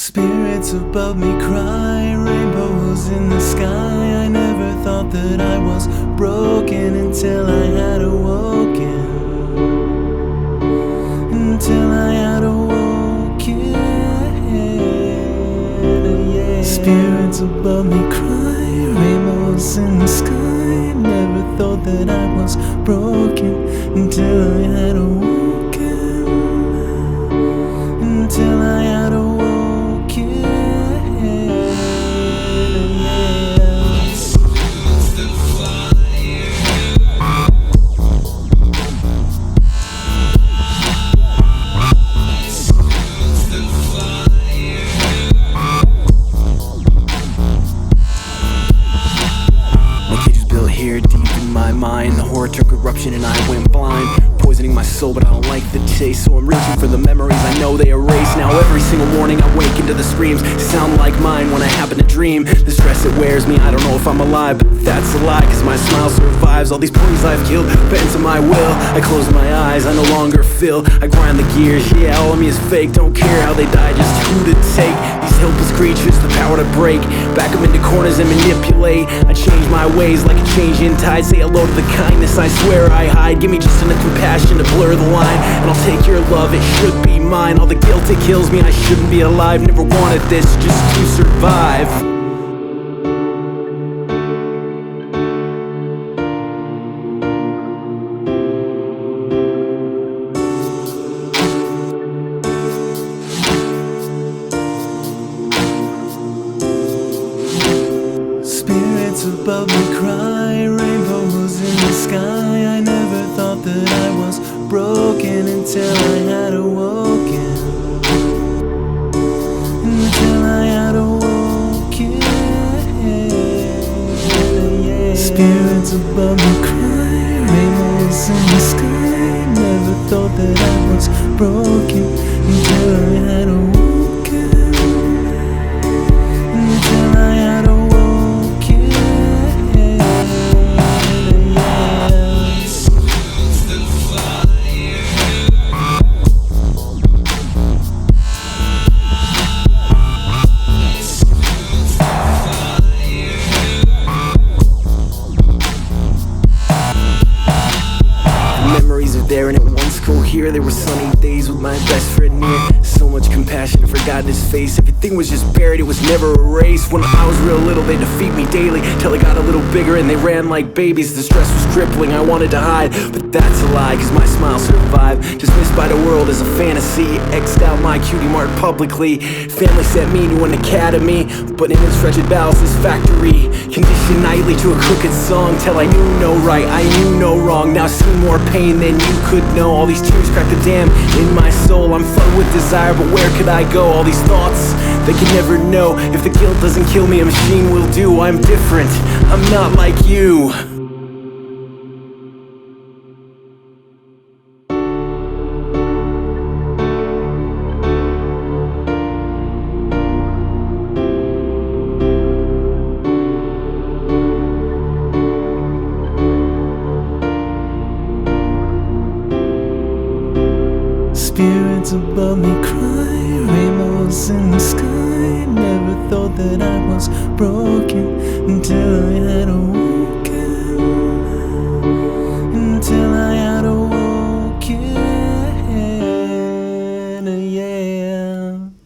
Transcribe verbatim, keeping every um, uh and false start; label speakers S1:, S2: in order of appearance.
S1: Spirits above me cry, rainbows in the sky. I never thought that I was broken until I had awoken. Until I had awoken, yeah. Spirits above me cry, rainbows in the sky. Never thought that I was broken until I had awoken. Until I had awoken. Here deep in my mind, the horror took eruption and I went blind, poisoning my soul, but I don't like the taste. So I'm reaching for the memories I know they erase. Now every single morning I wake into the screams sound like mine when I happen to dream. The stress it wears me, I don't know if I'm alive, but that's a lie, cause my smile survives all these ponies I've killed, bent to my will. I close my eyes, I no longer feel. I grind the gears, yeah, all of me is fake. Don't care how they die, just who to take. These helpless creatures, the power to break, back them into corners and manipulate. I change my ways like a changing tide. Say hello to the kindness I swear I hide. Give me just enough compassion to blur the line, and I'll take your love, it should be mine. All the guilt, it kills me, I shouldn't be alive. Never wanted this, just to survive. Spirits above me cry, rainbows in the sky. I never thought that I was broken until I had awoken. Until I had awoken, yeah. Spirits above me cry, rainbows in the sky. Never thought that I was broken until I had awoken. Until I had awoken. Memories are there and it once cohere. There were sunny days with my best friend near. So much compassion, I forgot his face. Everything was just buried, it was never erased. When I was real little, they defeat me daily, till I got a little bigger and they ran like babies. The stress was crippling, I wanted to hide, but that's a lie, cause my smile survived. Dismissed by the world as a fantasy, X'd out my cutie mark publicly. Family sent me to an academy, but in its wretched bowels, this factory conditioned nightly to a crooked song, till I knew no right, I knew no wrong. Now I see more pain than you could know. All these tears crack the dam in my soul. I'm flooded with desire, but where could I go? All these thoughts, they can never know. If the guilt doesn't kill me, a machine will do. I'm different, I'm not like you. Spirits above me cry, rainbows in the sky. Never thought that I was broken until I had a